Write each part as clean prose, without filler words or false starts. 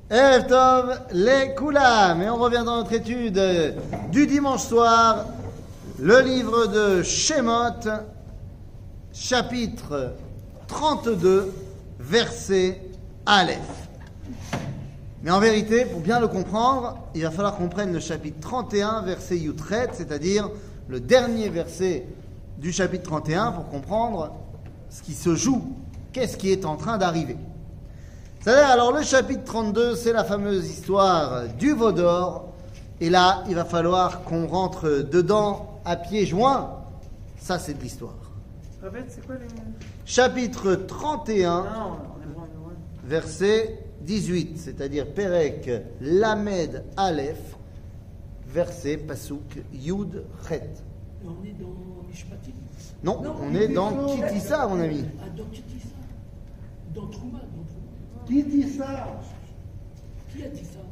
Erev Tov les Koulam. Et on revient dans notre étude du dimanche soir, le livre de Shemot, chapitre 32, verset Aleph. Mais en vérité, pour bien le comprendre, il va falloir qu'on prenne le chapitre 31, verset Yutret, c'est-à-dire le dernier verset du chapitre 31 pour comprendre ce qui se joue, qu'est-ce qui est en train d'arriver. C'est-à-dire, alors le chapitre 32, c'est la fameuse histoire du veau d'or. Et là, il va falloir qu'on rentre dedans à pieds joints. Ça, c'est de l'histoire. C'est quoi les mots? Chapitre 31, verset 18, c'est-à-dire Perek Lamed Aleph, verset Pasuk Yud Chet. On est dans Mishpatim. Non, on est dans Kitissa, mon ami. Ah, dans Kitissa. Dans Trouma. Qui dit ça? Qui a dit ça?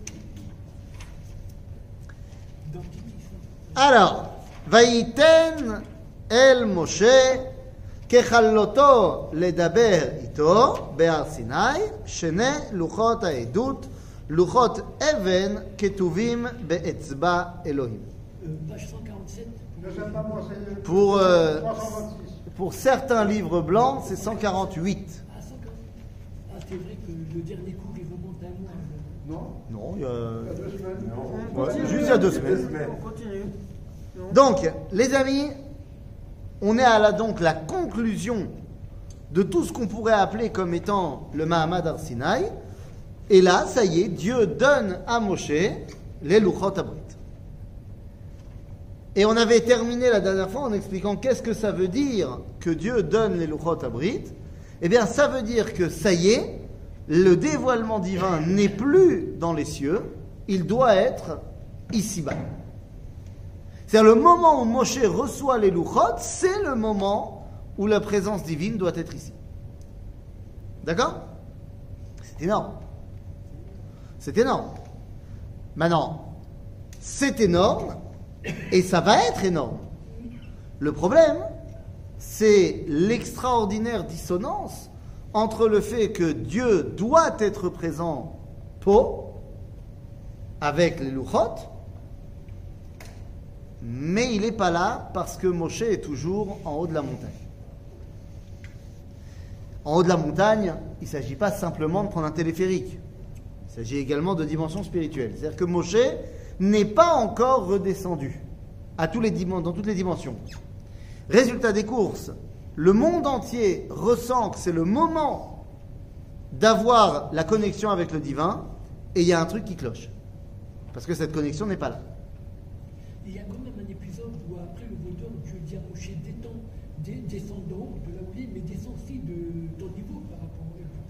Dans Kitissa. Alors, Vaïten El Moshe Kechalloto Ledaber Ito Be'ar Sinai Shene Luchot Ha'edut Luchot Even Ketuvim Be'etzba Elohim. Page 147. Pour certains livres blancs, c'est 148. C'est vrai que le dernier cours, il remonte à moi. Non, il y a 2 semaines. Ouais, juste il y a 2 semaines. On continue. Donc, les amis, on est à donc la conclusion de tout ce qu'on pourrait appeler comme étant le Mahamad Har Sinaï. Et là, ça y est, Dieu donne à Moshe les Luchot Abrit. Et on avait terminé la dernière fois en expliquant qu'est-ce que ça veut dire que Dieu donne les Luchot Abrit. Eh bien, ça veut dire que ça y est, le dévoilement divin n'est plus dans les cieux, il doit être ici-bas. C'est-à-dire le moment où Moshe reçoit les Luchot, c'est le moment où la présence divine doit être ici. D'accord? C'est énorme. C'est énorme. Maintenant, c'est énorme et ça va être énorme. Le problème, c'est l'extraordinaire dissonance entre le fait que Dieu doit être présent avec les Luchot, mais il n'est pas là parce que Moshe est toujours en haut de la montagne. En haut de la montagne, il ne s'agit pas simplement de prendre un téléphérique. Il s'agit également de dimension spirituelle. C'est-à-dire que Moshe n'est pas encore redescendu dans toutes les dimensions. Résultat des courses, le monde entier ressent que c'est le moment d'avoir la connexion avec le divin et il y a un truc qui cloche. Parce que cette connexion n'est pas là. Il y a quand même un épisode où après le veau d'or, Dieu dit à Moshe, descends d'en haut de là où il est, mais descends aussi de ton niveau par rapport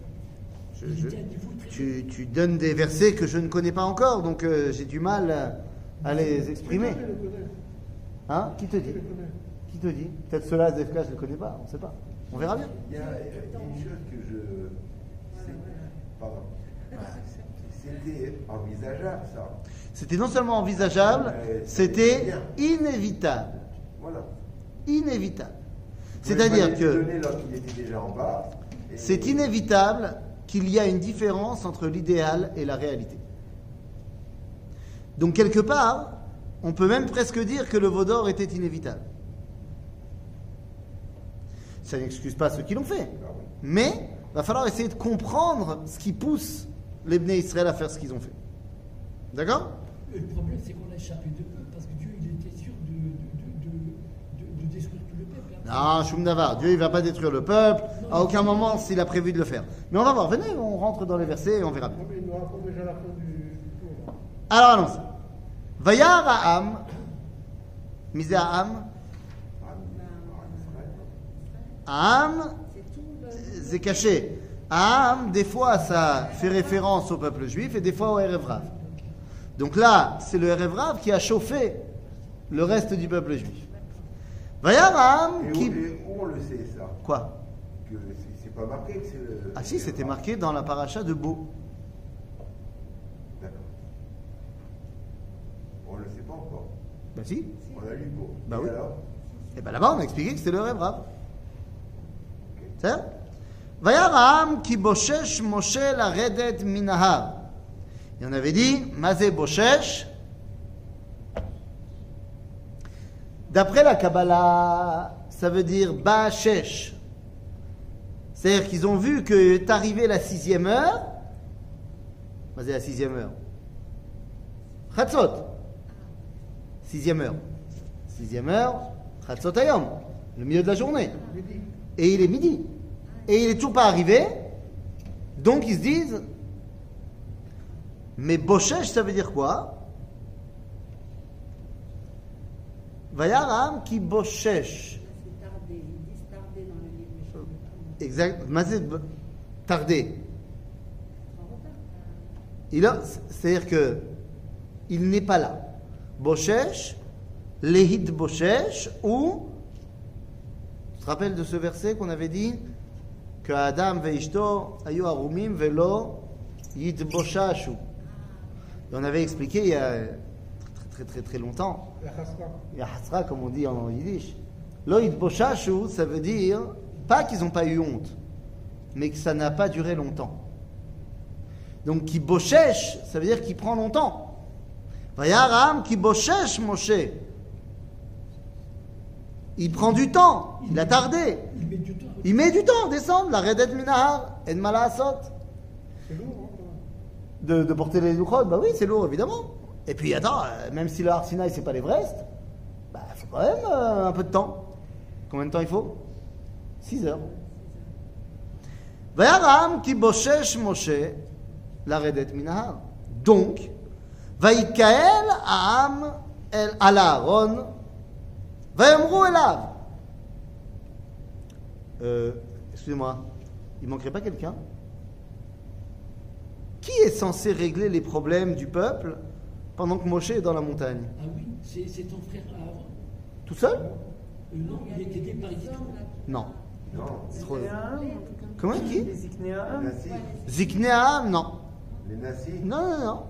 au Tu donnes des versets que je ne connais pas encore, donc j'ai du mal à les exprimer. Hein? Qui te dit? Qui te dit? Peut-être cela, ZFK, je ne le connais pas, on ne sait pas. On verra bien. Il y a une chose que Pardon. C'était envisageable, ça. C'était non seulement envisageable, c'était inévitable. Voilà. Inévitable. C'est-à-dire que lorsqu'il était déjà en bas. C'est inévitable qu'il y a une différence entre l'idéal et la réalité. Donc quelque part, on peut même presque dire que le veau d'or était inévitable. Ça n'excuse pas ceux qui l'ont fait. Mais il va falloir essayer de comprendre ce qui pousse les Bnei Israël à faire ce qu'ils ont fait. D'accord? Le problème, c'est qu'on a échappé de peu, parce que Dieu, il était sûr de détruire tout le peuple. Non, Shum Davar, Dieu, il ne va pas détruire le peuple, à aucun moment s'il a prévu de le faire. Mais on va voir, venez, on rentre dans les versets et on verra bien. Il nous raconte déjà la fin du tour. Alors allons-y. Vayar Ha'am, misé Ha'am. Ha'am, c'est caché. Ha'am, des fois, ça fait référence au peuple juif et des fois au Erev Rav. Donc là, c'est le Erev Rav qui a chauffé le reste du peuple juif. Vayar Ha'am qui... Où on le sait, ça? Quoi? Que c'est pas marqué que c'est le... Ah si, c'était marqué dans la paracha de Bo. D'accord. On ne le sait pas encore. Ben si. On a lu Bo. Bah Et oui. alors? Et bien là-bas, on a expliqué que c'était le Erev Rav. C'est ça? Vayar Ha'am ki boshesh Moshe laredet minahar. Et on avait dit, Mazé Boshesh. D'après la Kabbalah, ça veut dire Ba'ashesh. C'est-à-dire qu'ils ont vu que est arrivée la 6e heure. Mazé la 6e heure. Chatzot. 6e heure. 6e heure, Chatzot Hayom. Le milieu de la journée. Et il est midi. Et il est toujours pas arrivé. Donc ils se disent, mais Boshesh, ça veut dire quoi? Vayaram qui Boshesh. C'est tardé, ils disent tardé dans le livre. Exact. Mazé tardé. C'est-à-dire que il n'est pas là. Boshesh, Lehit Boshesh, ou tu te rappelles de ce verset qu'on avait dit que Adam veishto ayu arumim velo yitboshashu. Et on avait expliqué il y a très longtemps. La chasra. Il y a hasra comme on dit en yiddish. Lo yitboshashu, ça veut dire pas qu'ils n'ont pas eu honte, mais que ça n'a pas duré longtemps. Donc qui boshesh, ça veut dire qu'il prend longtemps. Vayaram qui boshesh Moshe. Il prend du temps, il a tardé. Il met du temps. Il met du temps à descendre, la Redet Minahar, En Malasot. C'est lourd, hein, quand même. De porter les louchot, bah oui, c'est lourd évidemment. Et puis attends, même si le Har Sinaï c'est pas l'Everest, bah il faut quand même un peu de temps. Combien de temps il faut? 6 heures. Vayaram ki boshesh Moshe, la Redet Minahar. Donc, Vaïkael Aam El Aaron. Vayamru elav. Excusez-moi, il manquerait pas quelqu'un? Qui est censé régler les problèmes du peuple pendant que Moshe est dans la montagne? Ah oui, c'est ton frère Aaron. Tout seul? Non, il est aidé par Yitro. Non. Non. C'est trop- Ziknéa, Comment qui? les Ziknéa, Les Nassi. Ziknéam? Non. Les Nassi. Non.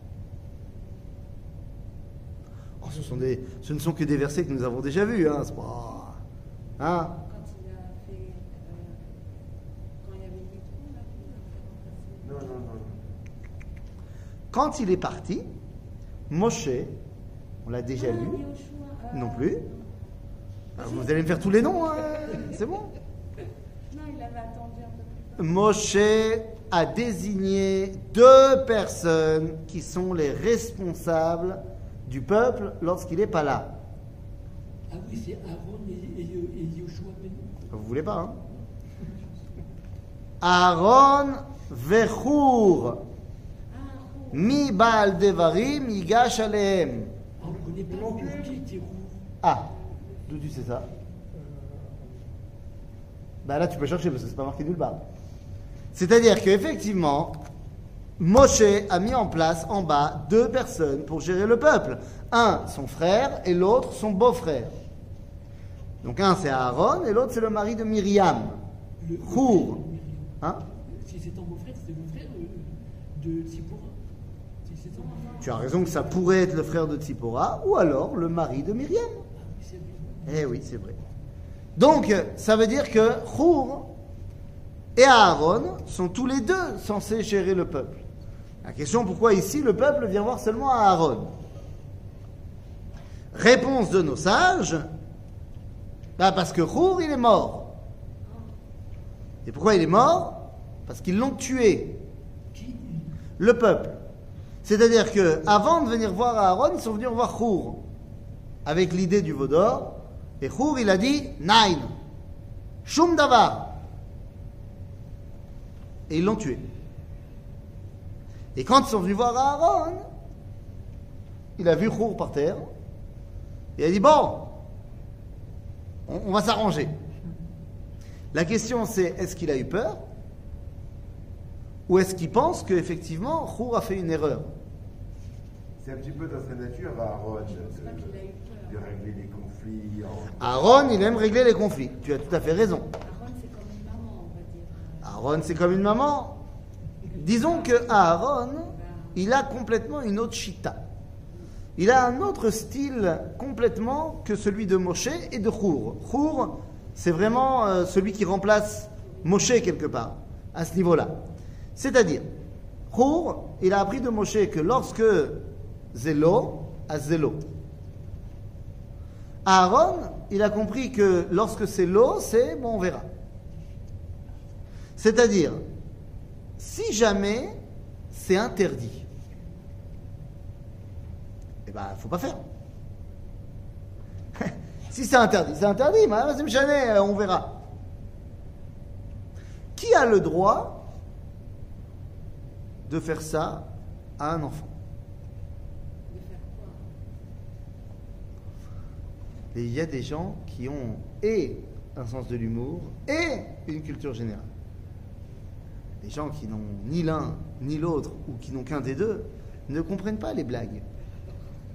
Oh, ce ne sont que des versets que nous avons déjà vus, hein, c'est pas... Hein? Quand il a fait. Quand il y avait des trous, là, il a fait remplacer. Non. Quand il est parti, Moshe, on l'a déjà lu, Yoshua, non plus. Alors, vous allez me faire tous les noms, hein, c'est bon. Non, il avait attendu un peu plus. Moshe a désigné 2 personnes qui sont les responsables du peuple lorsqu'il n'est pas là. Ah oui, c'est Aaron et Yoshua Ben. Vous voulez pas, hein? Aaron Vechur Mi Baal Devarim Yigash Alehem. Ah, on ne connaît pas le qui était roux. Ah, d'où tu sais ça? Bah là tu peux chercher parce que c'est pas marqué nulle part. C'est-à-dire qu'effectivement, Moshe a mis en place en bas 2 personnes pour gérer le peuple. Un, son frère, et l'autre, son beau-frère. Donc un, c'est Aaron, et l'autre, c'est le mari de Myriam. Le Hur. frère de Myriam. Hein? Si c'est ton beau-frère, c'est le frère de Tzipora. Si c'est ton beau-frère. Tu as raison que ça pourrait être le frère de Tzipora, ou alors le mari de Myriam. Ah oui, c'est vrai. Eh oui, c'est vrai. Donc, ça veut dire que Hur et Aaron sont tous les 2 censés gérer le peuple. La question, pourquoi ici le peuple vient voir seulement Aaron? Réponse de nos sages, bah parce que Hur, il est mort. Et pourquoi il est mort? Parce qu'ils l'ont tué, Qui le peuple. C'est-à-dire que avant de venir voir Aaron, ils sont venus voir Hur, avec l'idée du veau d'or. Et Hur, il a dit Nain, Shum Davar. Et ils l'ont tué. Et quand ils sont venus voir Aaron, il a vu Hur par terre. Et il a dit bon, on va s'arranger. La question c'est, est-ce qu'il a eu peur? Ou est-ce qu'il pense qu'effectivement Hur a fait une erreur? C'est un petit peu dans sa nature, Aaron, pas qu'il a eu peur. de régler les conflits. Aaron, il aime régler les conflits. Tu as tout à fait raison. Aaron, c'est comme une maman, on va dire. Aaron, c'est comme une maman. Disons que Aaron, il a complètement une autre chita. Il a un autre style complètement que celui de Moshe et de Hur. Hur, c'est vraiment celui qui remplace Moshe quelque part, à ce niveau-là. C'est-à-dire, Hur, il a appris de Moshe que lorsque Zélo, à Zélo. Aaron, il a compris que lorsque c'est l'eau, c'est bon, on verra. C'est-à-dire, si jamais c'est interdit, eh ben, il ne faut pas faire. Si c'est interdit, mais on verra. Qui a le droit de faire ça à un enfant? De faire quoi? Et il y a des gens qui ont et un sens de l'humour et une culture générale. Les gens qui n'ont ni l'un ni l'autre ou qui n'ont qu'un des deux ne comprennent pas les blagues. D'accord ?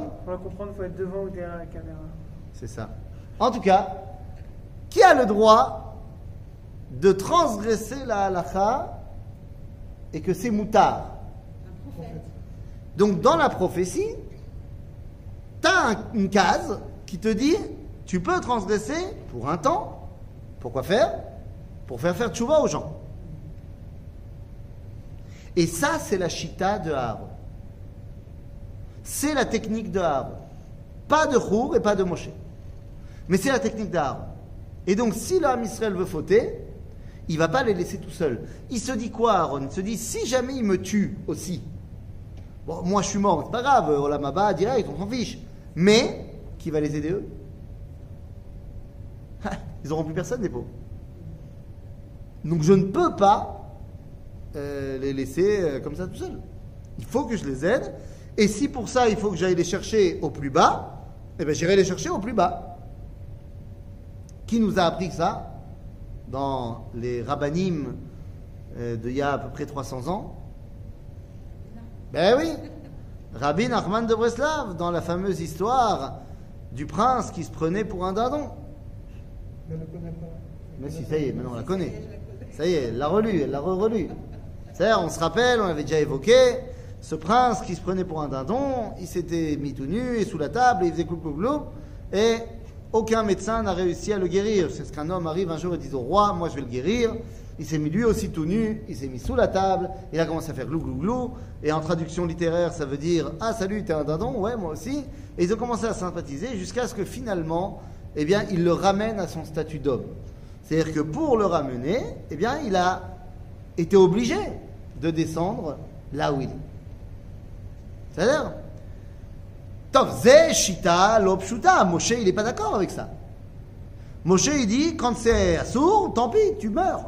Pour la comprendre, il faut être devant ou derrière la caméra. C'est ça. En tout cas, qui a le droit de transgresser la halakha et que c'est moutard? Un prophète. Donc dans la prophétie, tu as une case qui te dit tu peux transgresser pour un temps. Pourquoi faire? Pour faire tchouva aux gens. Et ça, c'est la chita de Aaron. C'est la technique de Aaron. Pas de Hur et pas de Moshe. Mais c'est la technique d'Aaron. Et donc, si l'homme Israël veut fauter, il ne va pas les laisser tout seuls. Il se dit quoi, Aaron? Il se dit, si jamais il me tue aussi, bon, moi je suis mort, c'est pas grave, Olam Haba, direct, on s'en fiche. Mais, qui va les aider eux? Ils n'auront plus personne, les pauvres. Donc, je ne peux pas les laisser comme ça tout seuls. Il faut que je les aide. Et si pour ça, il faut que j'aille les chercher au plus bas, eh bien, j'irai les chercher au plus bas. Qui nous a appris ça dans les rabbanim d'il y a à peu près 300 ans? Ben oui, Rabbi Nachman de Breslav, dans la fameuse histoire du prince qui se prenait pour un dindon. Je ne le connais pas. Mais si, ça y est, maintenant on la connaît. Ça y est, elle l'a relue, elle l'a relue. C'est-à-dire, on se rappelle, on l'avait déjà évoqué, ce prince qui se prenait pour un dindon, il s'était mis tout nu et sous la table, et il faisait clou, et aucun médecin n'a réussi à le guérir. C'est ce qu'un homme arrive un jour et dit au roi, moi je vais le guérir. Il s'est mis lui aussi tout nu, il s'est mis sous la table, il a commencé à faire glou, et en traduction littéraire, ça veut dire « Ah salut, t'es un dindon ?» Ouais, moi aussi. Et ils ont commencé à sympathiser jusqu'à ce que finalement, eh bien, il le ramène à son statut d'homme. C'est-à-dire que pour le ramener, eh bien, il a été obligé de descendre là où il est. C'est-à-dire, Tov, zé shita lo pshuta. Moshe, il n'est pas d'accord avec ça. Moshe, il dit, quand c'est assourd, tant pis, tu meurs.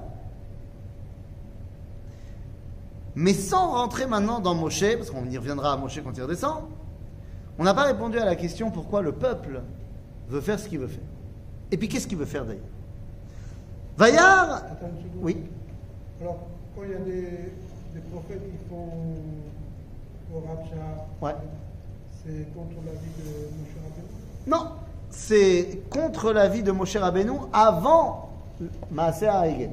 Mais sans rentrer maintenant dans Moshe, parce qu'on y reviendra à Moshe quand il redescend, on n'a pas répondu à la question pourquoi le peuple veut faire ce qu'il veut faire. Et puis qu'est-ce qu'il veut faire d'ailleurs? Vaillard. Attends une seconde. Oui. Alors, quand il y a des prophètes qui font Horacha, Ouais. c'est contre l'avis de Moshe Rabbeinu? Non, c'est contre l'avis de Moshe Rabbeinu avant Maaseh HaEgel.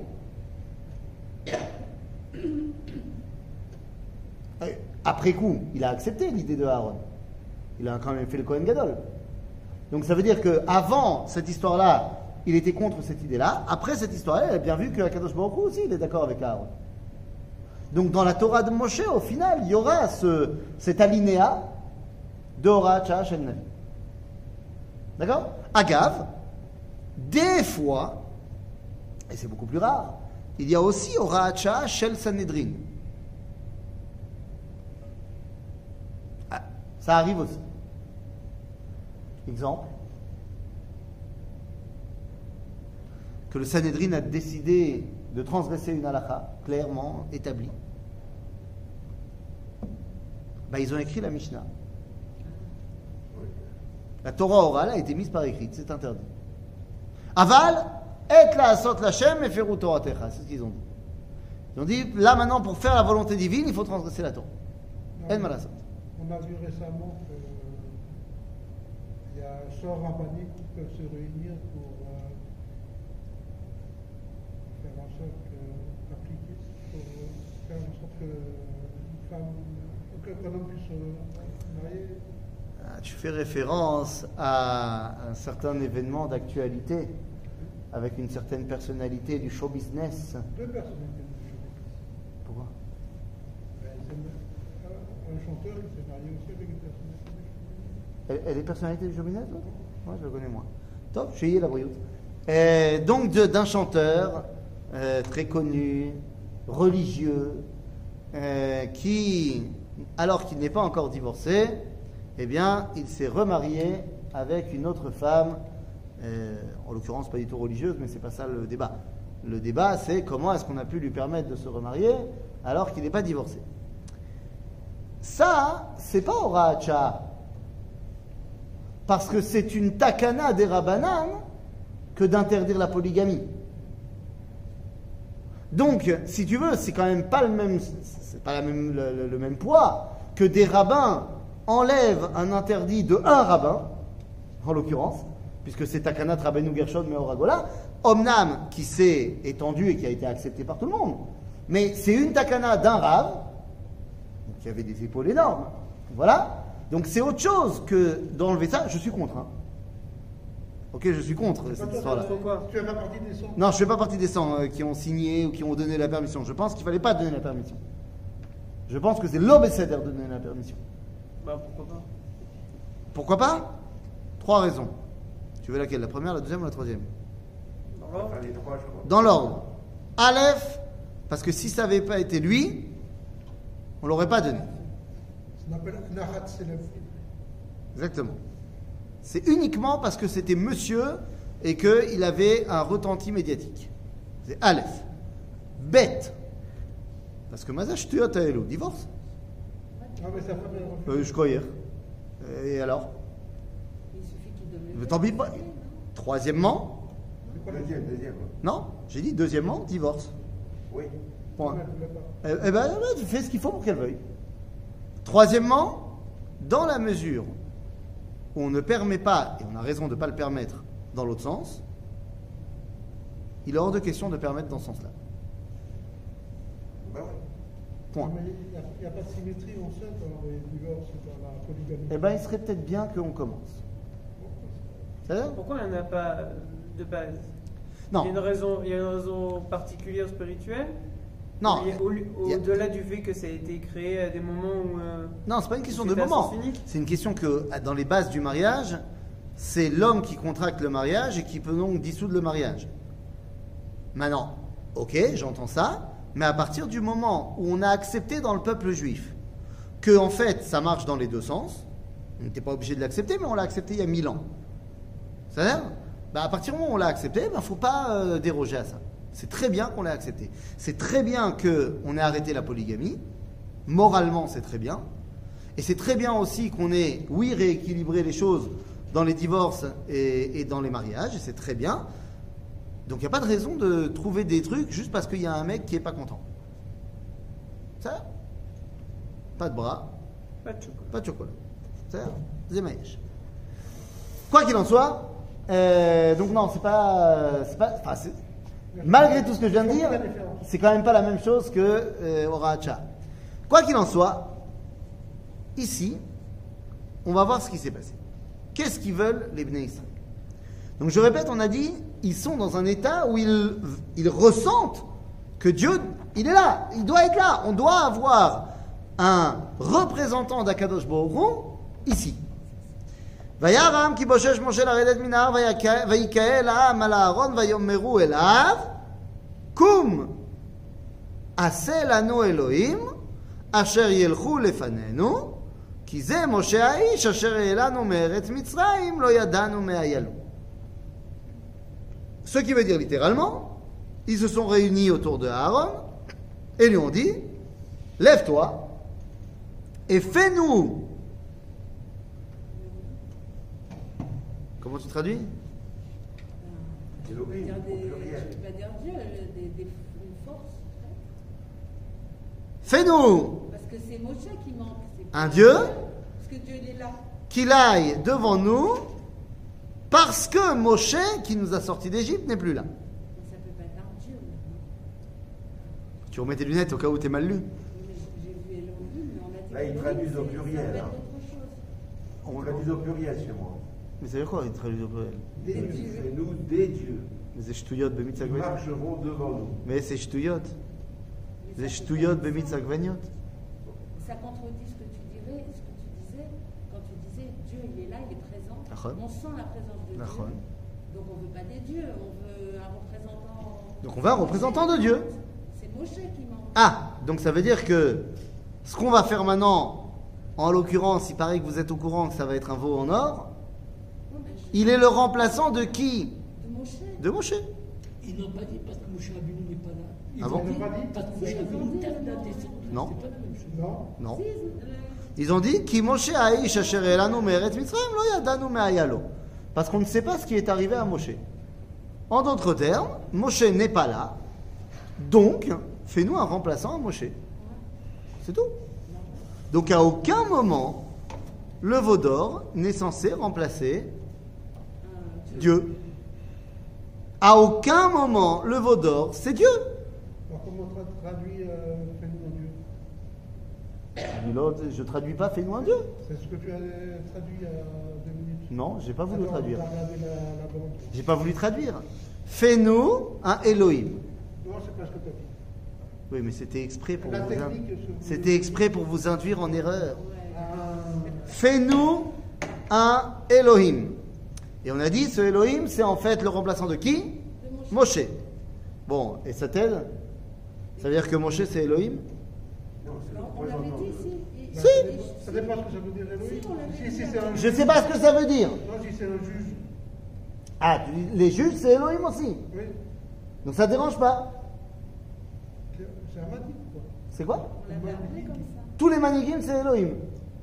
Après coup, il a accepté l'idée de Aaron. Il a quand même fait le Kohen Gadol. Donc ça veut dire qu'avant cette histoire-là, il était contre cette idée-là. Après cette histoire-là, il a bien vu que Kadosh Baruch Hu aussi, il est d'accord avec Aaron. Donc dans la Torah de Moshe, au final, il y aura cet alinéa de Horacha Shel Navi. D'accord? Agav, des fois, et c'est beaucoup plus rare, il y a aussi Horacha Shel Sanhedrin. Ah, ça arrive aussi. Exemple, que le Sanhedrin a décidé de transgresser une halakha clairement établie. Ben, ils ont écrit la Mishnah. La Torah orale a été mise par écrit, c'est interdit. Aval, et la asot lachem et feru toratecha, c'est ce qu'ils ont dit. Ils ont dit, là maintenant, pour faire la volonté divine, il faut transgresser la Torah. En malasot. On a vu récemment qu'il y a un sort rabbinique qui peuvent se réunir pour faire en sorte d'appliquer, pour faire en sorte qu'une femme, qu'un homme puisse se marier. Tu fais référence à un certain événement d'actualité avec une certaine personnalité du show business. Deux personnalités. Pourquoi? marié aussi avec une personnalité. Elle est personnalité du Jobinette, l'autre? Moi, je le connais moins. Top, je suis la brioute. Donc, d'un chanteur très connu, religieux, qui, alors qu'il n'est pas encore divorcé, eh bien, il s'est remarié avec une autre femme, en l'occurrence pas du tout religieuse, mais c'est pas ça le débat. Le débat, c'est comment est-ce qu'on a pu lui permettre de se remarier alors qu'il n'est pas divorcé. Ça, c'est pas Horat Shah, parce que c'est une takana des Rabbanan que d'interdire la polygamie. Donc, si tu veux, c'est quand même pas le même, c'est pas le même poids que des rabbins enlèvent un interdit de un rabbin, en l'occurrence, puisque c'est Takanat Rabbeinu Gershon Meoragola, Omnam qui s'est étendu et qui a été accepté par tout le monde, mais c'est une Takana d'un Rav, qui avait des épaules énormes, voilà, donc c'est autre chose que d'enlever ça. Je suis contre, hein. Ok, je suis contre cette histoire-là. Pourquoi? Tu fais pas partie des 100? Non, je ne fais pas partie des 100 qui ont signé ou qui ont donné la permission. Je pense qu'il ne fallait pas donner la permission. Je pense que c'est l'obécéder de donner la permission. Bah pourquoi pas? Pourquoi pas? 3 raisons. Tu veux laquelle? La première, la deuxième ou la troisième? Enfin, les 3, je crois. Dans l'ordre. Aleph, parce que si ça n'avait pas été lui, on ne l'aurait pas donné. Ça s'appelle Nahat Selef. Exactement. C'est uniquement parce que c'était monsieur et qu'il avait un retenti médiatique. C'est Aleph. Bête. Parce que Mazash Tuyot Aelou, divorce. Ah, mais sa femme est refusée. Je crois hier. Et alors? Il suffit qu'il donne le Mais tant pis pas. Troisièmement, Deuxième. non, j'ai dit deuxièmement, divorce. Oui. Point. Elle voulait pas. Eh ben, tu fais ce qu'il faut pour qu'elle veuille. Troisièmement, dans la mesure où on ne permet pas, et on a raison de ne pas le permettre dans l'autre sens, il est hors de question de permettre dans ce sens-là. Ben oui. Point. Mais il n'y a pas de symétrie en fait dans les divorces et dans la polygamie. Eh bien, il serait peut-être bien qu'on commence. C'est-à-dire? Pourquoi il n'y en a pas de base? Non. Il y a une raison particulière spirituelle? Non. Au-delà du fait que ça a été créé à des moments où... Non, c'est pas une question de c'était à moment. sens unique. C'est une question que, dans les bases du mariage, c'est l'homme qui contracte le mariage et qui peut donc dissoudre le mariage. Maintenant, ok, j'entends ça, mais à partir du moment où on a accepté dans le peuple juif que, en fait, ça marche dans les deux sens, on n'était pas obligé de l'accepter, mais on l'a accepté il y a 1000 ans. C'est-à-dire, à partir du moment où on l'a accepté, il ne faut pas déroger à ça. C'est très bien qu'on l'ait accepté. C'est très bien qu'on ait arrêté la polygamie. Moralement, c'est très bien. Et c'est très bien aussi qu'on ait, oui, rééquilibré les choses dans les divorces et dans les mariages. Et c'est très bien. Donc, il n'y a pas de raison de trouver des trucs juste parce qu'il y a un mec qui n'est pas content. Ça? Pas de bras, Pas de chocolat. pas de chocolat. Ça? Zemaïch. Quoi qu'il en soit, donc non, c'est pas enfin, malgré tout ce que je viens de dire, c'est quand même pas la même chose que Horat Shah. Quoi qu'il en soit, ici, on va voir ce qui s'est passé. Qu'est-ce qu'ils veulent les Bnei Israël? Donc je répète, on a dit, ils sont dans un état où ils ressentent que Dieu, il est là, il doit être là. On doit avoir un représentant d'Akadosh Baruch Hu ici. וירם כי בושש משה לרדת מן ההר ויקהל העם על הארון ויאמרו אליו קום עשה לנו אלוהים אשר ילכו לפנינו כי זה משה האיש אשר העלנו מארץ מצרים לא ידענו מהיילו. Ce qui veut dire littéralement, ils se sont réunis autour de Aaron et lui ont dit lève-toi et fais-nous. Comment tu traduis? Elohim, dire au pluriel. tu vas dire Dieu, une force. Fais-nous Parce que c'est Moshe qui manque. c'est un pas Dieu Parce que Dieu il est là. qu'il aille devant nous parce que Moshe, qui nous a sortis d'Égypte, n'est plus là. Mais ça peut pas être un Dieu. maintenant. Tu remets tes lunettes au cas où t'es mal lu. Mais j'ai vu Elohim, mais on a dit. Là, ils Elohim, traduisent au c'est- pluriel, Ça peut hein. être autre chose. On traduit au pluriel chez moi. Mais ça veut dire quoi, il traduit au pluriel? Des dieux. C'est nous des dieux. Mais c'est Shtuyot Bemitzak Ils Veniot. marcheront devant nous. Mais c'est Shtuyot. Mais C'est ça peut Shtuyot pas- Bemitzak Veniot. Ça contredit ce que tu dirais, ce que tu Dieu, il est là, il est présent. D'accord. On sent la présence de D'accord. Dieu. Donc on ne veut pas des dieux, on veut un représentant. Donc on veut un représentant de Dieu. C'est Moshe qui manque. Ah, donc ça veut dire que ce qu'on va faire maintenant, en l'occurrence, il paraît que vous êtes au courant que ça va être un veau en or, Non, mais il est le remplaçant de qui? de Moshe. De Moshe. Ils n'ont pas dit parce que Moshe Rabbeinu n'est pas là. Ils Ah bon ont dit Ils n'ont pas dit parce que Moshe Rabbeinu tarde à descendre. Non. C'est pas la même chose. Non. Non. Si, Ils ont dit Ki Moshe haïsh asher elanu me'eretz Mitzrayim lo yadanu me'ayalo. Parce qu'on ne sait pas ce qui est arrivé à Moshe. En d'autres termes, Moshe n'est pas là. Donc, fais-nous un remplaçant à Moshe. C'est tout. Donc à aucun moment, le veau d'or n'est censé remplacer Dieu. À aucun moment, le veau d'or, c'est Dieu. Alors comment on traduit fais-nous un Dieu? L'autre, je traduis pas fais-nous un Dieu. C'est ce que tu as traduit il y a 2 minutes. Non, j'ai pas voulu Attends, traduire. t'as regardé la bande. J'ai pas voulu traduire. Fais-nous un Elohim. Non, c'est pas ce que tu as dit. Oui, mais c'était exprès pour La vous technique, c'était exprès pour vous induire en erreur. Ah, Fais-nous un Elohim. Et on a dit ce Elohim, c'est en fait le remplaçant de qui? Moshe. Bon, et ça t'aide? Ça veut dire que Moshe c'est Elohim? Non, c'est le on l'avait représentant. dit ici. bah, Si. ça dépend ce que ça veut dire Elohim. Si, on l'avait Si dit. c'est un Je juge. sais pas ce que ça veut dire. Non, si c'est un juge. Ah, les juges c'est Elohim aussi. Oui. Donc ça dérange pas. C'est un madik, quoi. C'est quoi? On l'avait appelé comme ça. Tous les manikim c'est Elohim.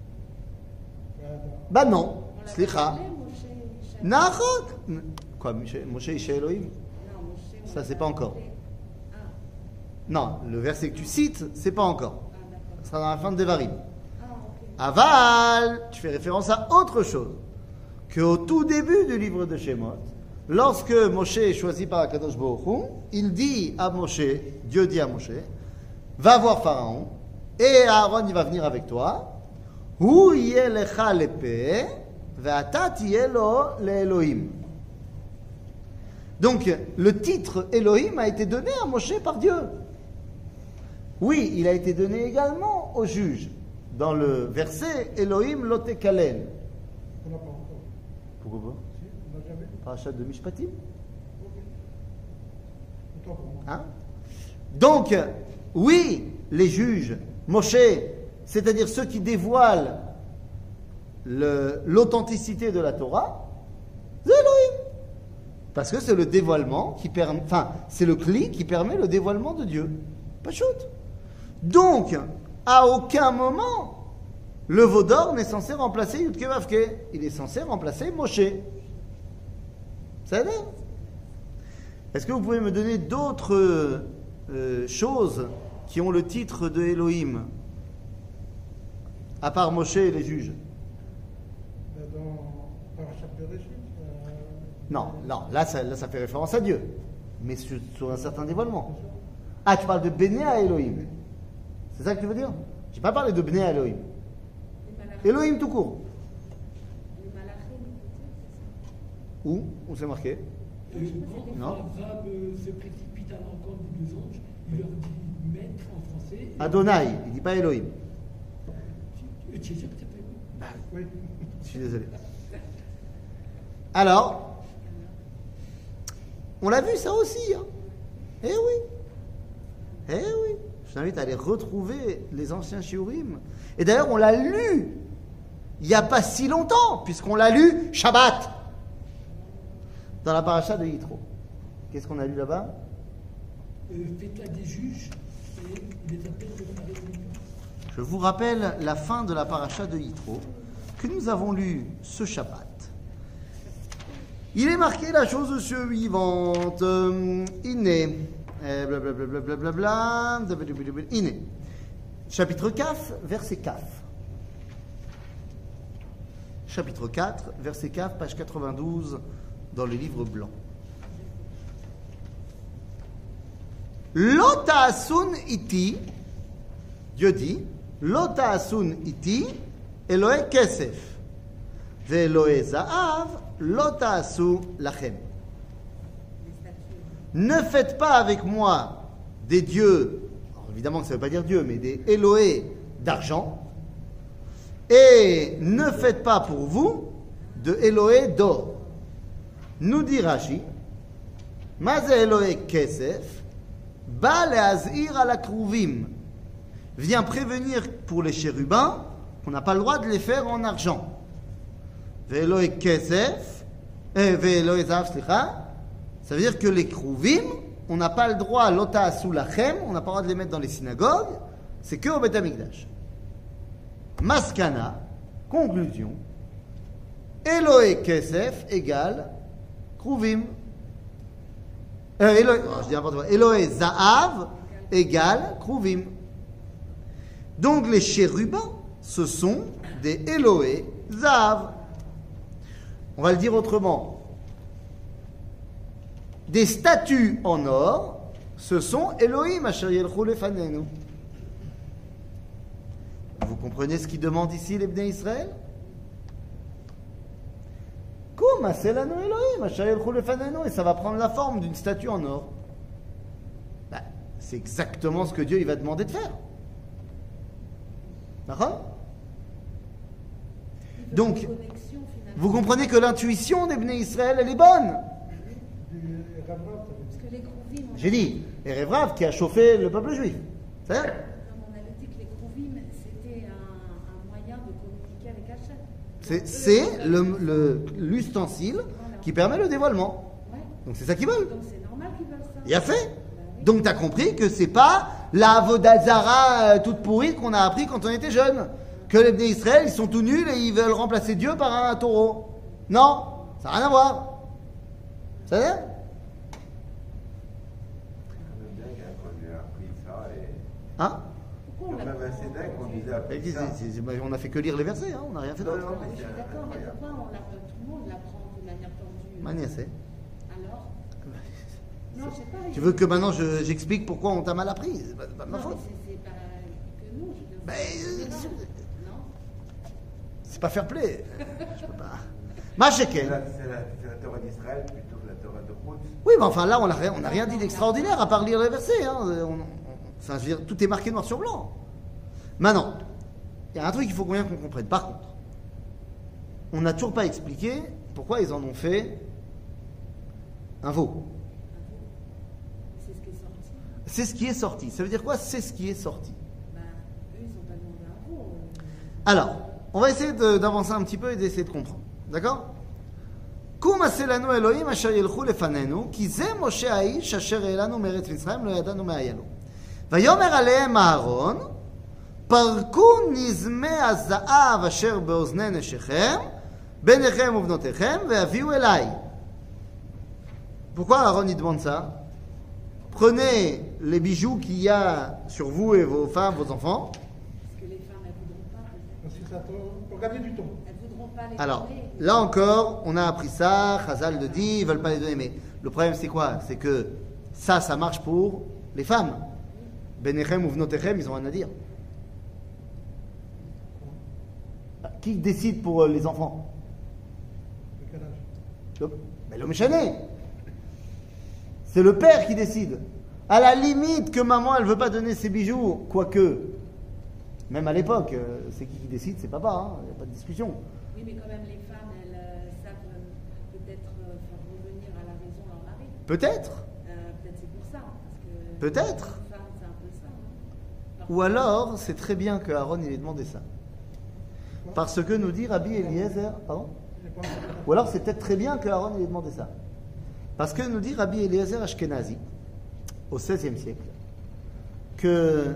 Bah, Bah non. On l'avait Slicha. appelé Moshe. Nachot. Quoi, Moshe Isha Elohim? Non, Moshe. Ça, c'est pas encore. Ah, Non, le verset que tu cites, c'est pas encore. ah d'accord. Ce sera dans la fin de Devarim. Ah, ok. Aval, tu fais référence à autre chose. Qu'au tout début du livre de Shemot, lorsque Moshe est choisi par Akadosh Baruch Hu, il dit à Moshe, Dieu dit à Moshe, va voir Pharaon, et Aaron il va venir avec toi. Hu yelecha lepe, ve'ata tiyelo le'Elohim. Donc, le titre Elohim a été donné à Moshe par Dieu. Oui, il a été donné également au juge. Dans le verset Elohim lotekalen. on n'a pas encore. Pourquoi pas? Si, on n'a jamais. Parachat de Mishpatim. Ok. Autant pour moi. Hein? Donc, oui, les juges, Moshe, c'est-à-dire ceux qui dévoilent l'authenticité de la Torah, c'est Elohim. Parce que c'est le dévoilement qui permet, enfin, c'est le cli qui permet le dévoilement de Dieu. Pas shoot. Donc, à aucun moment, le veau d'or n'est censé remplacer Yudke Vavke. Il est censé remplacer Moshe. Ça l'air? Est-ce que vous pouvez me donner d'autres choses qui ont le titre de Elohim, à part Moshe et les juges? Dans Parashat Bereshit. Non, là ça fait référence à Dieu, mais sur un certain dévoilement. Ah, tu parles de Béné à Elohim. C'est ça que tu veux dire? J'ai pas parlé de Béné à Elohim. Les malachim. Elohim tout court. Les malachim, c'est ça. Où c'est marqué? Quand Non. Abraham se précipite à l'encontre des 2 anges, il leur dit maître en français. Adonai, il dit pas Elohim. Tu es sûr que ça s'appelle Oui. Je suis désolé. Alors, on l'a vu ça aussi. Hein. Eh oui. Eh oui. Je t'invite à aller retrouver les anciens shiurim. Et d'ailleurs, on l'a lu il n'y a pas si longtemps, puisqu'on l'a lu Shabbat, dans la paracha de Yitro. Qu'est-ce qu'on a lu là-bas? Fais-toi des juges et il les appelle de la réunion. Je vous rappelle la fin de la paracha de Yitro, que nous avons lu ce Shabbat. Il est marqué la chose suivante. Iné. Blablabla. Iné. Chapitre 4, verset 4. Chapitre 4, verset 4, page 92, dans le livre blanc. Lota asun iti, Dieu dit, Lota asun iti, Elohe kesef, ve'elohe za'av, Lota asu lachem. Les statues. Ne faites pas avec moi des dieux, alors évidemment que ça ne veut pas dire Dieu, mais des Elohé d'argent, Et ne faites pas pour vous de Eloé d'or. Nous dit Rashi, Maze Eloé Kesef, Ba leazir ala kruvim, vient prévenir pour les chérubins qu'on n'a pas le droit de les faire en argent. Ve'Eloé Kesef, Ve'Eloé Zav, ça veut dire que les kruvim, on n'a pas le droit, l'ota asu lachem, on n'a pas le droit de les mettre dans les synagogues, c'est que au Beth Amikdash. Maskana, conclusion, Eloé Kesef égale kruvim. Eloé Zaav égale kruvim. Donc les chérubins, ce sont des Eloé Zaav. On va le dire autrement. Des statues en or, ce sont Elohim asher yelchu lefanenu. Vous comprenez ce qu'il demande ici les Bnei Israël? Kum selanu Elohim asher yelchu lefanenu, et ça va prendre la forme d'une statue en or. Ben, c'est exactement ce que Dieu il va demander de faire. D'accord? Donc, vous comprenez que l'intuition des Bnei Israël, elle est bonne. Parce que les Krouvim, J'ai dit, Erev Rav qui a chauffé le peuple juif. C'est vrai? comme on avait dit que les Krouvim, c'était un moyen de communiquer avec Hachem. C'est l'ustensile qui permet le dévoilement. Ouais. Donc c'est ça qu'ils veulent. Donc c'est normal qu'ils veulent ça. Il a fait. Bah oui. Donc tu as compris que c'est pas la Avodazara toute pourrie qu'on a appris quand on était jeune. Que les Bnei Israël, ils sont tout nuls et ils veulent remplacer Dieu par un taureau. Non, ça n'a rien à voir. Ça veut dire? On aime bien qu'on lui a appris ça et. Hein? Pourquoi on Quand l'a même assez dingue qu'on nous a Et appris puis, ça. on a fait que lire les versets, hein, on n'a rien fait d'autre. Non, Je mais suis c'est d'accord, mais incroyable. pourquoi tout le monde l'apprend de manière tendue Magnassé. Alors Non, je sais pas. Tu veux que maintenant j'explique pourquoi on t'a mal appris? C'est pas de ma Non, faute. mais c'est pas que nous. Je Ben, non. C'est pas fair play. Je peux pas. C'est Macheken. la Torah d'Israël plutôt que la Torah de Ruth. Oui, mais enfin là, on n'a rien dit d'extraordinaire à part lire les versets. Hein. Enfin, je veux dire, tout est marqué noir sur blanc. Maintenant, il y a un truc qu'il faut bien qu'on comprenne. Par contre, on n'a toujours pas expliqué pourquoi ils en ont fait un veau. C'est ce qui est sorti. C'est ce qui est sorti. Ça veut dire quoi? C'est ce qui est sorti. Ben, eux, ils n'ont pas demandé un veau. Alors, on va essayer d'avancer un petit peu et d'essayer de comprendre. D'accord? קום עשה לנו אלוהים אשר ילכו לפנינו, כי זה משה האיש אשר העלנו מארץ מצרים, לא ידענו מה היה לו. ויאמר עליהם אהרון, פרקו נזמי הזהב אשר באוזני נשיכם, בניכם ובנותיכם, והביאו אליי. Pourquoi Aaron il demande ça? Prenez les bijoux qu'il y a sur vous et vos femmes, vos enfants. Parce que les femmes, elles ne voudront pas. Parce que ça pour gagner du temps. Elles ne voudront pas les Alors, donner. là encore, on a appris ça, Chazal le dit, ils veulent pas les donner. Mais le problème, c'est quoi? C'est que ça marche pour les femmes. Benechem ou Vnotechem, ils ont rien à dire. Qui décide pour les enfants? De quel âge? Mais le méchané. C'est le père qui décide. À la limite que maman, elle veut pas donner ses bijoux, quoique, même à l'époque, c'est qui décide? C'est papa, il n'y a pas de discussion. Oui, mais quand même, les femmes, elles savent peut-être faire revenir à la maison leur mari. Peut-être. Peut-être c'est pour ça. Parce que Peut-être. une femme, c'est un peu ça. Hein. Ou alors, c'est très bien que Aaron il ait demandé ça. Parce que nous dit Rabbi Eliezer, pardon? J'ai pas encore. Ou alors c'est peut-être très bien que Aaron il ait demandé ça. Parce que nous dit Rabbi Eliezer Ashkenazi, au XVIe siècle, que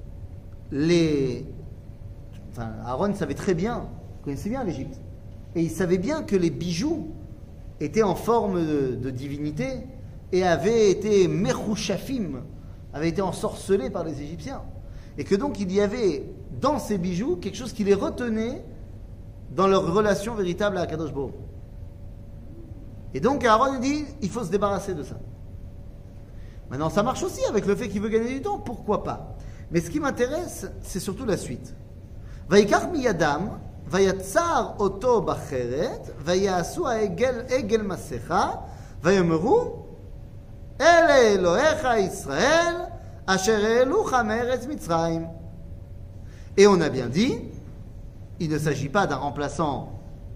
Aaron savait très bien, connaissait bien l'Égypte, et il savait bien que les bijoux étaient en forme de divinité et avaient été merouchafim, avaient été ensorcelés par les Égyptiens. Et que donc il y avait dans ces bijoux quelque chose qui les retenait dans leur relation véritable à Akadosh Baruch Hu. Et donc Aaron dit, il faut se débarrasser de ça. Maintenant, ça marche aussi avec le fait qu'il veut gagner du temps, pourquoi pas? Mais ce qui m'intéresse, c'est surtout la suite. Vaikach miyadam, vayatsar oto bacheret, vayasu egel masecha, vayomeru, ele Elohecha Israël, asher elucha meretz Mitzrayim. Et on a bien dit il ne s'agit pas d'un remplaçant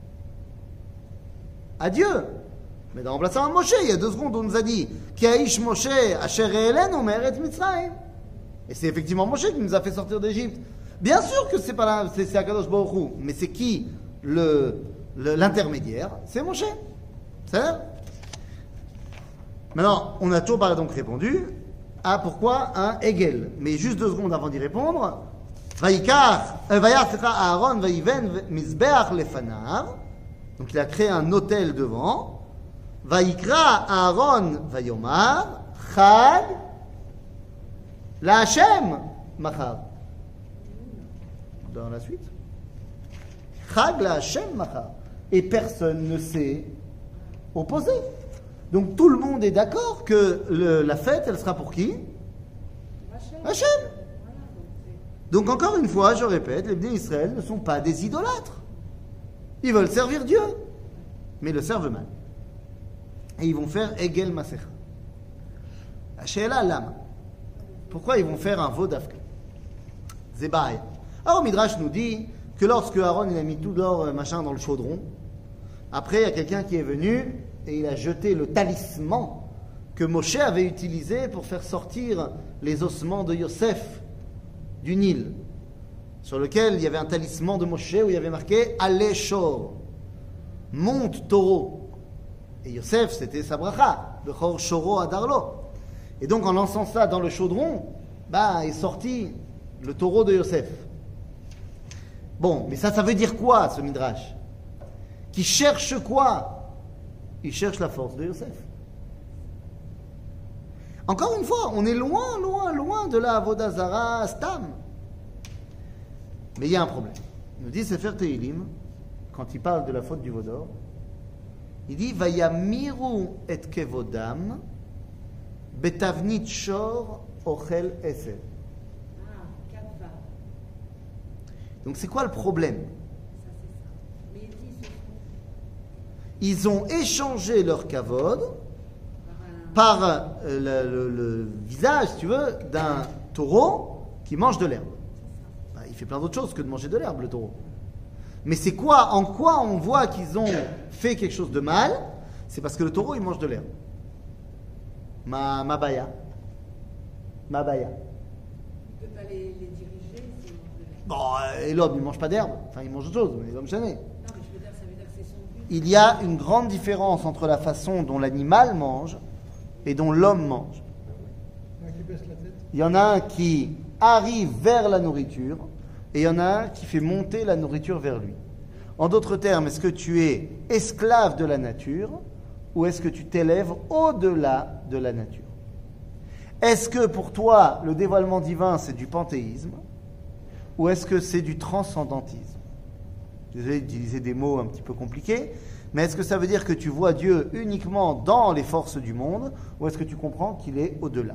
à Dieu, mais d'un remplaçant à Moshe. Il y a 2 secondes, on nous a dit Ki ha'ish Moshe asher elenu me'eretz Mitzrayim. Et c'est effectivement Moshe qui nous a fait sortir d'Égypte. Bien sûr que c'est pas là, c'est Akadosh Baruch Hu, mais c'est qui l'intermédiaire? C'est Moshe. C'est ça? Maintenant, on a toujours pas donc répondu à pourquoi un Egel. Mais juste 2 secondes avant d'y répondre, Aaron vayiven mizbeach lefanav. Donc il a créé un autel devant. Vayikra Aaron vayomar Chag la Hashem machar. Dans la suite. Chag la Hashem machar. Et personne ne s'est opposé. Donc tout le monde est d'accord que la fête, elle sera pour qui? Hachem. Donc encore une fois, je répète, les Bnei Israël ne sont pas des idolâtres. Ils veulent servir Dieu, mais ils le servent mal. Et ils vont faire Egel Masecha. Sheela Lama. Pourquoi ils vont faire un veau d'Afka? Zebaï. Alors Midrash nous dit que lorsque Aaron il a mis tout l'or machin dans le chaudron, après il y a quelqu'un qui est venu et il a jeté le talisman que Moshe avait utilisé pour faire sortir les ossements de Yosef du Nil, sur lequel il y avait un talisman de Moshe où il y avait marqué Allez Shor, monte taureau. Et Yosef, c'était sa bracha, Bechor Shoro Adarlo. Et donc en lançant ça dans le chaudron, est sorti le taureau de Yosef. Bon, mais ça veut dire quoi ce midrash? Qui cherche quoi? Il cherche la force de Yosef. Encore une fois, on est loin, loin, loin de la Avodah Zara Stam. Mais il y a un problème. Il nous dit Sefer Tehilim, quand il parle de la faute du veau d'or, il dit Vayamiru et kevodam betavnit shor ochel esel. Donc c'est quoi le problème? Ils ont échangé leur kavod par le visage, si tu veux, d'un taureau qui mange de l'herbe. Il fait plein d'autres choses que de manger de l'herbe, le taureau. Mais c'est quoi, en quoi on voit qu'ils ont fait quelque chose de mal? C'est parce que le taureau, il mange de l'herbe. Ma baya. Ma baya. Il ne peut pas les diriger. Bon, et l'homme, il ne mange pas d'herbe. Enfin, il mange autre chose, mais l'homme jamais. Non, mais je veux dire, ça veut dire que c'est son but. Il y a une grande différence entre la façon dont l'animal mange et dont l'homme mange. Qui baisse la tête. Il y en a un qui arrive vers la nourriture et il y en a un qui fait monter la nourriture vers lui. En d'autres termes, est-ce que tu es esclave de la nature ou est-ce que tu t'élèves au-delà de la nature? Est-ce que pour toi, le dévoilement divin, c'est du panthéisme ou est-ce que c'est du transcendentisme? Désolé d'utiliser des mots un petit peu compliqués, mais est-ce que ça veut dire que tu vois Dieu uniquement dans les forces du monde ou est-ce que tu comprends qu'il est au-delà?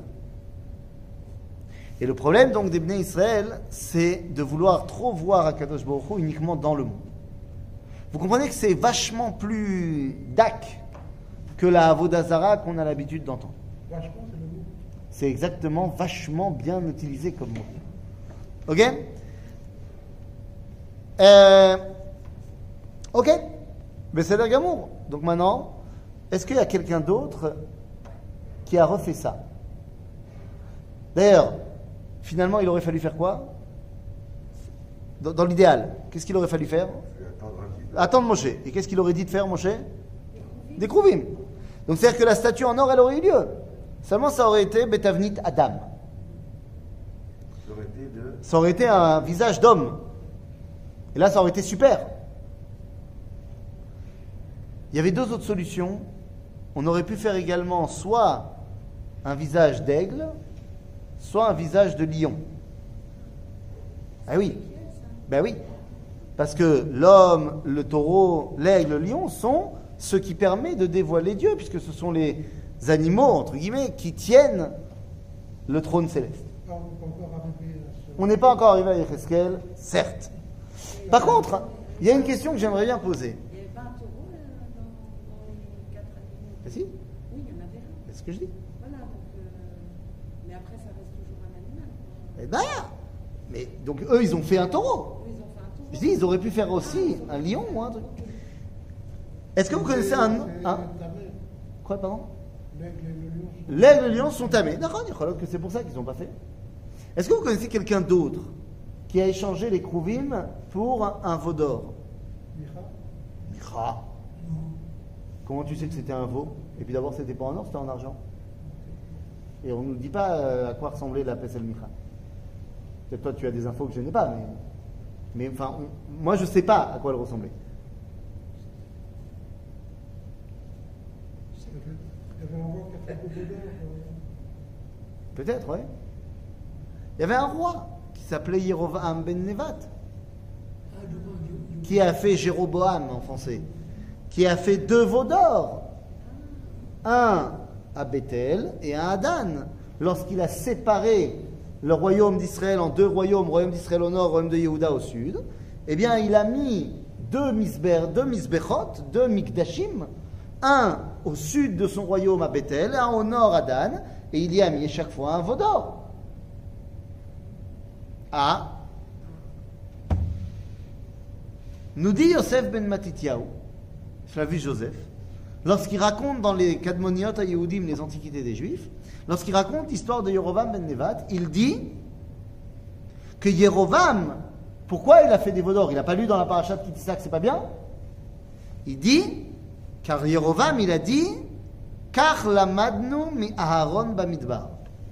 Et le problème donc des Bnei Israël, c'est de vouloir trop voir Akadosh Baruch Hu uniquement dans le monde. Vous comprenez que c'est vachement plus dak que la Avodah Zara qu'on a l'habitude d'entendre. Vachement, c'est le mot. C'est exactement vachement bien utilisé comme mot. Ok? Ok? Mais c'est le gamour. Donc maintenant, est-ce qu'il y a quelqu'un d'autre qui a refait ça? D'ailleurs, finalement, il aurait fallu faire quoi? Dans l'idéal, qu'est-ce qu'il aurait fallu faire? Attendre Moshe. Et qu'est-ce qu'il aurait dit de faire, Moshe? Des krouvim. Donc c'est-à-dire que la statue en or, elle aurait eu lieu. Seulement, ça aurait été Betavnit Adam. Ça aurait été un visage d'homme. Et là, ça aurait été super. Il y avait 2 autres solutions. On aurait pu faire également soit un visage d'aigle, soit un visage de lion. Ah oui. Ben oui. Parce que l'homme, le taureau, l'aigle, le lion sont ce qui permet de dévoiler Dieu, puisque ce sont les animaux, entre guillemets, qui tiennent le trône céleste. On n'est pas encore arrivé à Yecheskel, certes. Par contre, il y a une question que j'aimerais bien poser. Il n'y avait pas un taureau dans les 4 animaux? Ah si? Oui, il y en avait un. C'est ce que je dis. Voilà, donc, mais après, ça reste toujours un animal. Eh ben, mais donc eux, ils ont fait un taureau. Oui, ils ont fait un taureau. Je dis, ils auraient pu faire aussi un lion ou un truc. Est-ce que vous connaissez un... Quoi, pardon? L'aigle et le lion sont tamés. D'accord, il y a que c'est pour ça qu'ils n'ont pas fait. Est-ce que vous connaissez quelqu'un d'autre qui a échangé les krouvim pour un veau d'or? Micha. Comment tu sais que c'était un veau? Et puis d'abord, c'était pas en or, c'était en argent. Et on ne nous dit pas à quoi ressemblait la Pesel Micha. Peut-être toi, tu as des infos que je n'ai pas, mais enfin, moi, je ne sais pas à quoi elle ressemblait. Il y avait un roi qui a fait beaucoup d'or. Peut-être, oui. Il y avait un roi qui s'appelait Yerovam ben Nevat, qui a fait Jéroboam en français, qui a fait 2 veaux d'or, un à Bethel et un à Dan, lorsqu'il a séparé le royaume d'Israël en 2 royaumes, royaume d'Israël au nord, royaume de Yehuda au sud. Eh bien, il a mis 2 misbechot, 2 mikdashim, un au sud de son royaume à Bethel, un au nord à Dan, et il y a mis chaque fois un veau d'or. Ah, nous dit Yosef ben Matityahu, Flavius Joseph, lorsqu'il raconte dans les Kadmoniot à Yehudim, les antiquités des Juifs, lorsqu'il raconte l'histoire de Yerovam ben Nevat, il dit que Yerovam, pourquoi il a fait des veaux d'or? Il n'a pas lu dans la paracha de Kitissa que c'est pas bien? Il dit, car Yerovam, il a dit, car lamadnu mi Aharon bamidbar.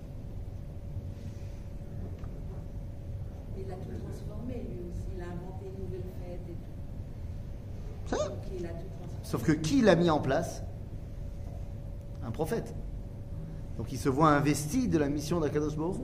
Il a tout transformé lui aussi, il a inventé une nouvelle fête et tout. Ça? Donc il a tout transformé. Sauf que qui l'a mis en place? Un prophète. Donc il se voit investi de la mission d'Akadosh Baruch Hu.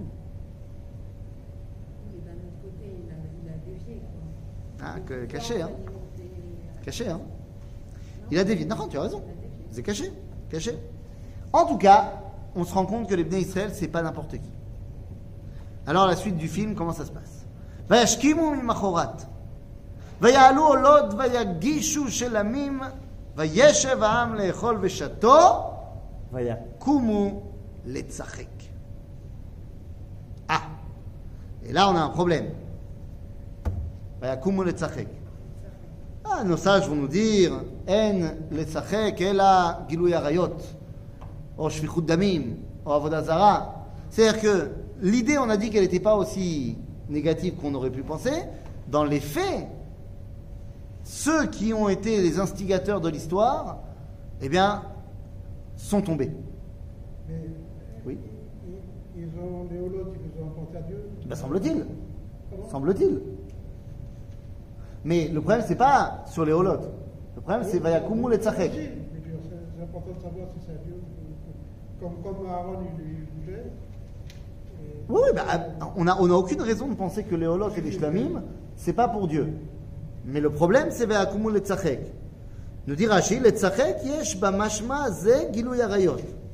Et d'un autre côté, il a dévié. Quoi. Ah, caché, hein. Alimenté- Caché, hein. Il a dévié. Non, tu as raison. C'est caché. Caché. En tout cas, on se rend compte que les Bnei Israël, c'est pas n'importe qui. Alors, la suite du film, comment ça se passe? Vayashkimu mimachorat. Vayalu olod vayagishu shelamim. Vayeshev העם לאכול ושתו. ויקומו לצחק. Ah. Et là, on a un problème. ויקומו לצחק. Ah, nos sages vont nous dire En לצחק אלא גילוי עריות, או שפיכות דמים, או עבודה זרה. C'est-à-dire que l'idée, on a dit qu'elle n'était pas aussi négative qu'on aurait pu penser. Dans les faits, ceux qui ont été les instigateurs de l'histoire, eh bien, sont tombés. Mais Oui. ils ont les holotes, ils les ont apportés à Dieu. Ben, semble-t-il. Comment? Semble-t-il. Mais le problème, c'est pas sur les holotes. Le problème, c'est Vayakumu le tzachek. C'est important de savoir si c'est à Dieu. Comme Aaron, il bougeait. Oui, bah, on n'a aucune raison de penser que les holotes et les shlamim, c'est pas pour Dieu. Mais le problème, c'est Vayakumu le tzachek. Nous dit Rashi, le tzachek yesh bamashma ze gilui arayot.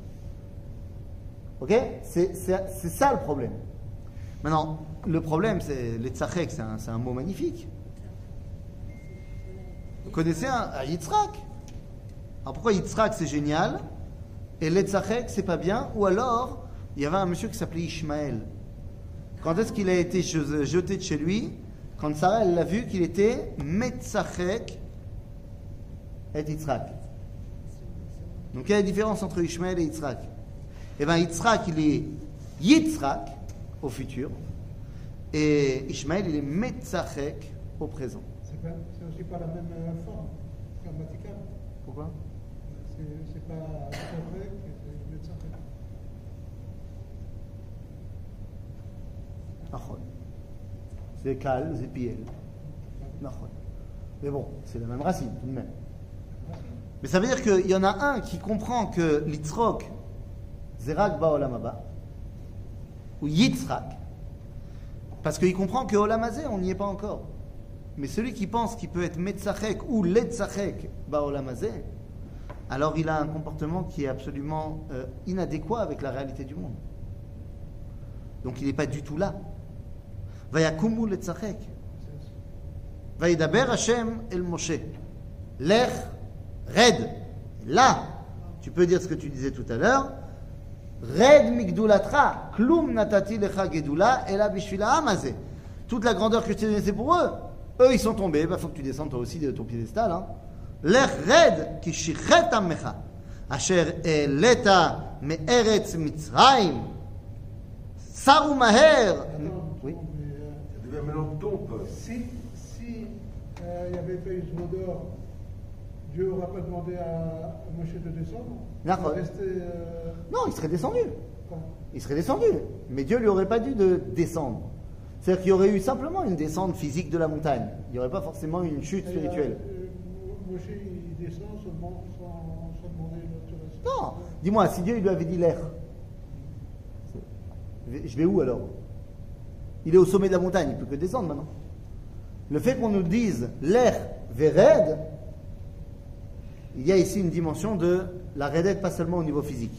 Ok? C'est ça le problème. Maintenant, le problème, c'est le tzachek, c'est un mot magnifique. Vous connaissez un Yitzhak? Alors pourquoi Yitzhak c'est génial et Letzachek c'est pas bien? Ou alors, il y avait un monsieur qui s'appelait Ishmaël. Quand est-ce qu'il a été jeté de chez lui? Quand Sarah elle l'a vu qu'il était Metzachek et Yitzhak. Donc quelle est la différence entre Ishmaël et Yitzhak? Eh bien Yitzhak il est Yitzhak au futur et Ishmaël il est Metzachek au présent. C'est aussi pas la même forme grammaticale. Pourquoi? C'est pas Tzachek, c'est le Tzachek. נכון. זה קל, זה פיel. נכון. Mais bon, c'est la même racine tout de même. Mais ça veut dire qu'il y en a un qui comprend que l'Yitzrok, c'est Rak Ba'olam Haba, ou Yitzhak, parce qu'il comprend que Olam Hazeh, on n'y est pas encore. Mais celui qui pense qu'il peut être Metzachek ou Letzachek Ba'olam Hazeh, alors il a un comportement qui est absolument inadéquat avec la réalité du monde. Donc il n'est pas du tout là. Vayakumu Letzachek. Vayidaber Hashem el Moshe. Lech, red. Là, tu peux dire ce que tu disais tout à l'heure. Red migdulatra. Klum natati lecha gedula ela bishvil ha'am hazeh. Toute la grandeur que je t'ai donnée, c'est pour eux. eux ils sont tombés, il faut que tu descendes toi aussi de ton piédestal. Hein. Lech red ki shichet amecha, asher eleta me'eretz Mitzrayim, saru maher. Oui. Ça devient maintenant ton peuple. Si il n'y avait pas eu ce mot d'or, Dieu n'aura pas demandé à Moshe de descendre. D'accord. Il restait, Non, il serait descendu. quand Il serait descendu. Mais Dieu lui aurait pas dû de descendre. C'est-à-dire qu'il y aurait eu simplement une descente physique de la montagne. Il n'y aurait pas forcément une chute spirituelle. Moshe, il descend sans demander l'autorisation. Non. Dis-moi, si Dieu il lui avait dit l'air, je vais où alors? Il est au sommet de la montagne, il ne peut que descendre maintenant. Le fait qu'on nous dise l'air vered, il y a ici une dimension de la redette, pas seulement au niveau physique.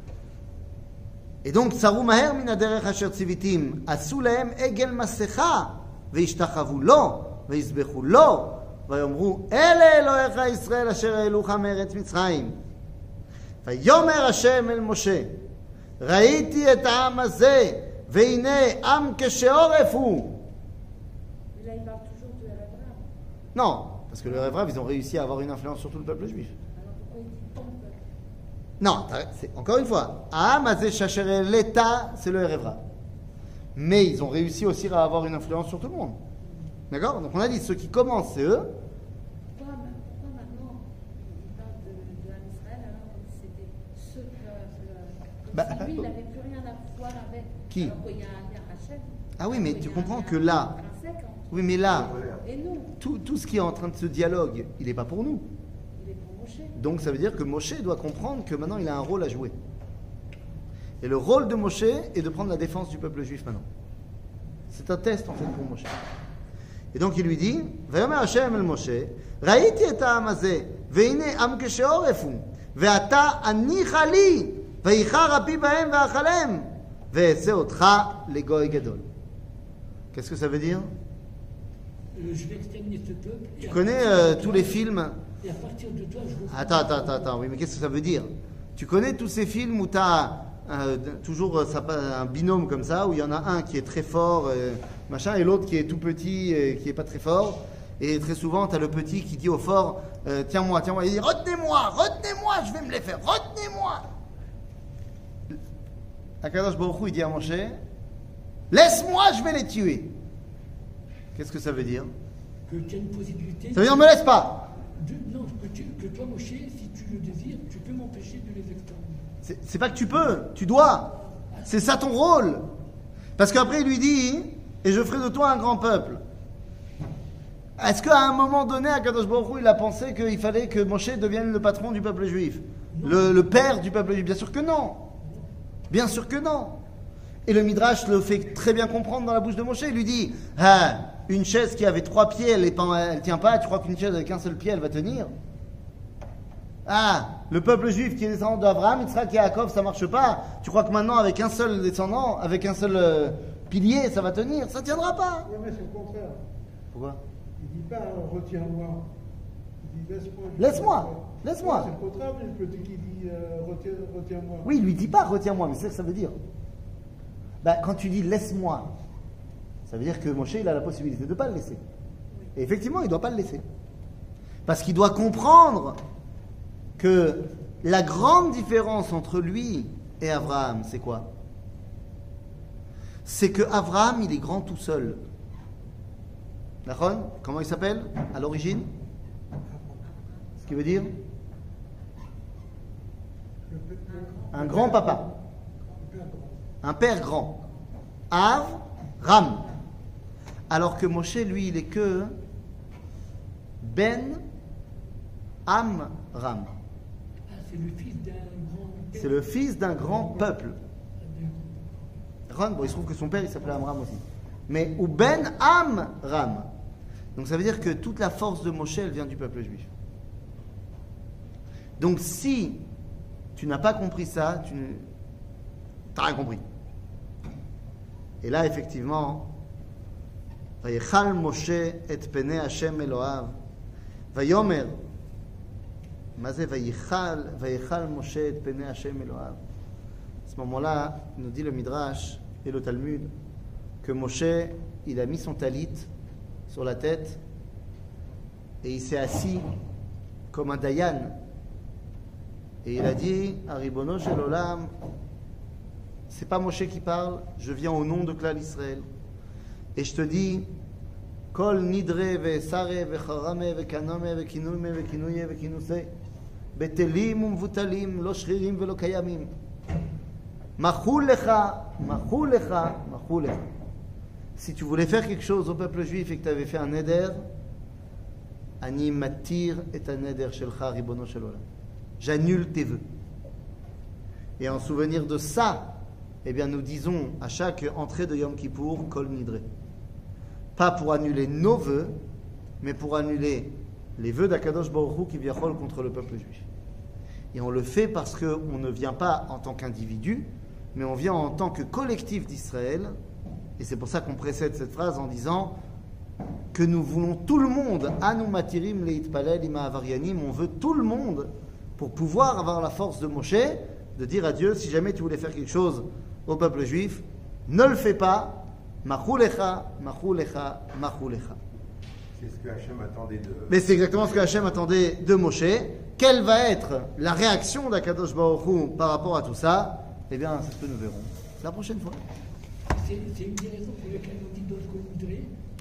Et donc, Saru maher min haderech asher tzivitim, asu lehem egel masecha, veishtachavu lo, veizbechu lo, ויאמרו אלה אלוהיך ישראל אשר העלוך מארץ מצרים. ויאמר השם אל משה ראיתי את העם הזה והנה עם כשעורף הוא. Mais là, il parle toujours de Erevrav. Non, parce que les Révraves, ils ont réussi à avoir une influence sur tout le peuple juif. Alors pourquoi il dit ton peuple? Non, encore une fois, Aham Azé Shachere l'État, c'est le Révra. Mais ils ont réussi aussi à avoir une influence sur tout le monde. D'accord? Donc on a dit, ceux qui commencent, c'est eux. Pourquoi maintenant il parle de l'âme Israël alors comme si c'était ce que. Bah, Comme si lui, il n'avait plus rien à voir avec. Qui? Alors qu'il y a un lien Hachem. Ah oui, mais Alors tu qu'il y a comprends un que lien là, intrinsèque entre oui, mais là, eux et nous. tout ce qui est en train de ce dialogue, il n'est pas pour nous. Il est pour Moshe. Donc ça veut dire que Moshe doit comprendre que maintenant il a un rôle à jouer. Et le rôle de Moshe est de prendre la défense du peuple juif maintenant. C'est un test en fait pour Moshe. Et donc il lui dit, Vayomer Hashem el Moshe, Raïti et העם הזה, והנה עם כשעורף הוא, ואתה הניחה לי, ואיחר אפי בהם ואכלם, ואעשה אותך לגוי גדול. Qu'est-ce que ça veut dire? Je vais exterminer ce peuple. Tu connais tous les films? Et à partir de toi, je vous Attends, oui, mais qu'est-ce que ça veut dire? Tu connais tous ces films où tu as toujours un binôme comme ça, où il y en a un qui est très fort, machin, et l'autre qui est tout petit, qui est pas très fort. Et très souvent, tu as le petit qui dit au fort, tiens-moi. Il dit, retenez-moi, je vais me les faire, retenez-moi. Akadosh Baruch Hu, il dit à Moshe, laisse-moi, je vais les tuer. Qu'est-ce que ça veut dire? que tu as une possibilité. Ça veut dire, ne me laisse pas. Non, que toi, Moshe, si tu le désires, tu peux m'empêcher de les exterminer. C'est pas que tu peux, tu dois. C'est ça ton rôle. Parce qu'après, il lui dit, et je ferai de toi un grand peuple. Est-ce qu'à un moment donné, Akadosh Baruch Hu, il a pensé qu'il fallait que Moshe devienne le patron du peuple juif, le père du peuple juif? Bien sûr que non. Bien sûr que non. Et le Midrash le fait très bien comprendre dans la bouche de Moshe. Il lui dit, une chaise qui avait 3 pieds, elle ne tient pas. Tu crois qu'une chaise avec un seul pied, elle va tenir? Le peuple juif qui est descendant d'Abraham, Yitzhak et Yaakov, ça ne marche pas. Tu crois que maintenant, avec un seul descendant, avec un seul pilier, ça va tenir? Ça ne tiendra pas. Oui, mais c'est le contraire. Pourquoi? Il ne dit pas retiens-moi. Il dit laisse-moi. Laisse-moi. C'est le contraire du petit qui dit retiens-moi. Oui, il lui dit pas retiens-moi, mais c'est ce que ça veut dire. Quand tu dis laisse-moi, ça veut dire que Moshe il a la possibilité de ne pas le laisser. Et effectivement, il ne doit pas le laisser. Parce qu'il doit comprendre que la grande différence entre lui et Abraham, c'est quoi? C'est que Abraham, il est grand tout seul. D'accord? Comment il s'appelle à l'origine? Ce qui veut dire un grand papa. Un père grand. Ram. Alors que Moshe, lui, il est que Ben Am Ram. C'est le fils d'un grand. C'est le fils d'un grand peuple. Ram, il se trouve que son père, il s'appelait Amram aussi. Mais ou Ben Am Ram. Donc ça veut dire que toute la force de Moshe, elle vient du peuple juif. Donc si tu n'as pas compris ça, tu n'as rien compris. Et là, effectivement, Vayichal Moshe et pene Hashem Eloav. Vayomer. Mazé Vayichal Moshe et pene Hashem Eloav. À ce moment-là, nous dit le Midrash et le Talmud que Moshe, il a mis son talit sur la tête et il s'est assis comme un Dayan. Et il a dit à Ribono Shel Olam, c'est pas Moshe qui parle, je viens au nom de Klal Israël. Et je te dis, Kol nidre ve'sare ve'charame ve'kanome ve'kinume ve'kinuye ve'kinuse betelim umvutalim lo shririm ve'lo kayamim machul lecha. Si tu voulais faire quelque chose au peuple juif et que tu avais fait un neder, ani matir et un neder shelcha ribono shel olam, j'annule tes vœux. Et en souvenir de ça, eh bien nous disons à chaque entrée de Yom Kippour Kol Nidre. Pas pour annuler nos vœux, mais pour annuler les vœux d'Akadosh Baruch Hu qui viachol contre le peuple juif. Et on le fait parce qu'on ne vient pas en tant qu'individu, mais on vient en tant que collectif d'Israël. Et c'est pour ça qu'on précède cette phrase en disant que nous voulons tout le monde, Anu matirim leitpalel ima avarianim, on veut tout le monde pour pouvoir avoir la force de Moshe, de dire à Dieu, si jamais tu voulais faire quelque chose au peuple juif, ne le fais pas, machulecha. C'est ce que Hachem attendait de... Mais c'est exactement ce que Hachem attendait de Moshe. Quelle va être la réaction d'Akadosh Baruch Hu par rapport à tout ça? Eh bien, c'est ce que nous verrons la prochaine fois. C'est une des raisons pour lesquelles on dit dans le Kol Nidre,